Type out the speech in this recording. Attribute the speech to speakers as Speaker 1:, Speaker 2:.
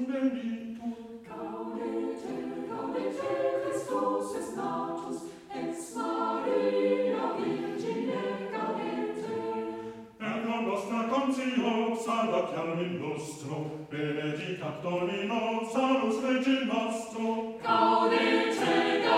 Speaker 1: benditur.
Speaker 2: Gaudete, gaudete, Christus est natus, ex Maria Virgine gaudete.
Speaker 1: Per la nostra consio, salvatiam in nostro, benedicat Domino, salus Regi nostro.
Speaker 2: Gaudete,